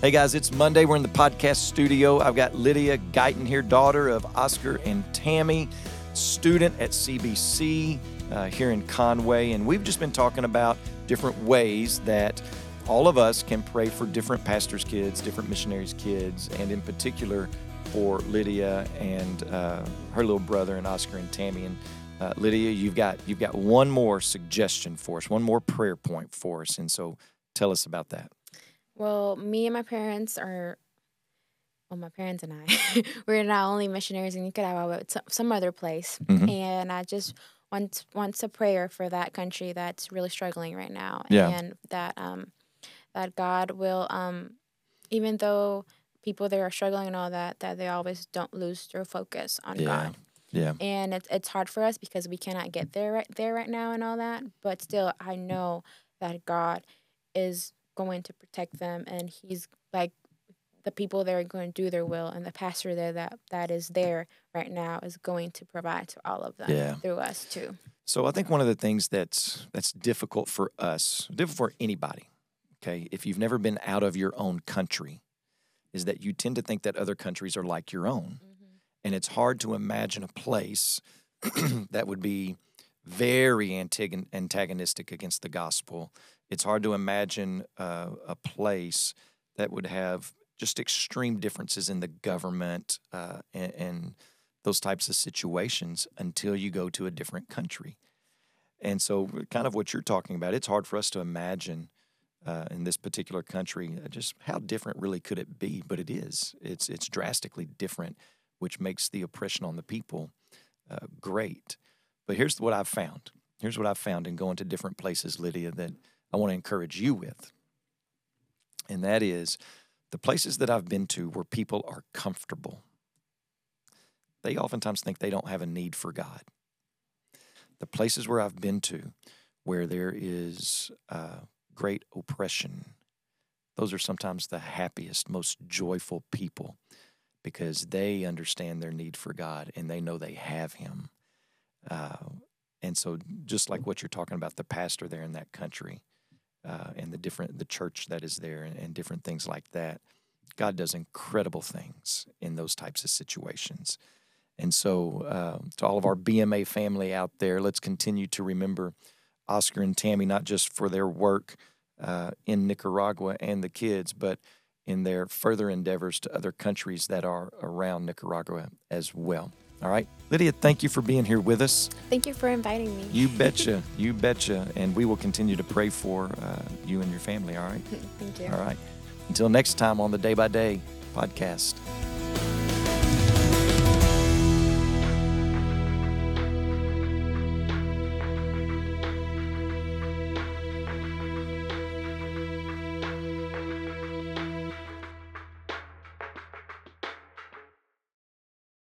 Hey guys, it's Monday. We're in the podcast studio. I've got Lydia Guyton here, daughter of Oscar and Tammy, student at CBC here in Conway. And we've just been talking about different ways that all of us can pray for different pastors' kids, different missionaries' kids, and in particular for Lydia and her little brother and Oscar and Tammy. And Lydia, you've got one more suggestion for us, one more prayer point for us. And so tell us about that. Well, me and my parents my parents and I, we're not only missionaries in Nicaragua, but some other place. Mm-hmm. And I just want a prayer for that country that's really struggling right now. Yeah. And that God will, even though people there are struggling and all that they always don't lose their focus on God. Yeah. And it's hard for us because we cannot get there right now and all that. But still, I know that God is going to protect them, and He's like the people there are going to do their will, and the pastor there that is there right now is going to provide to all of them through us too. So I think one of the things that's difficult for us, difficult for anybody, okay, if you've never been out of your own country, is that you tend to think that other countries are like your own. Mm-hmm. And it's hard to imagine a place that would be very antagonistic against the gospel. It's hard to imagine a place that would have just extreme differences in the government and those types of situations until you go to a different country. And so kind of what you're talking about, it's hard for us to imagine in this particular country just how different really could it be, but it is. It's drastically different, which makes the oppression on the people great. But here's what I've found. Here's what I've found in going to different places, Lydia, that I want to encourage you with. And that is the places that I've been to where people are comfortable. They oftentimes think they don't have a need for God. The places where I've been to where there is great oppression, those are sometimes the happiest, most joyful people because they understand their need for God and they know they have Him. And so just like what you're talking about, the pastor there in that country and the church that is there and different things like that, God does incredible things in those types of situations. And so to all of our BMA family out there, let's continue to remember Oscar and Tammy, not just for their work in Nicaragua and the kids, but in their further endeavors to other countries that are around Nicaragua as well. All right. Lydia, thank you for being here with us. Thank you for inviting me. You betcha. You betcha. And we will continue to pray for you and your family, all right? Thank you. All right. Until next time on the Day by Day podcast.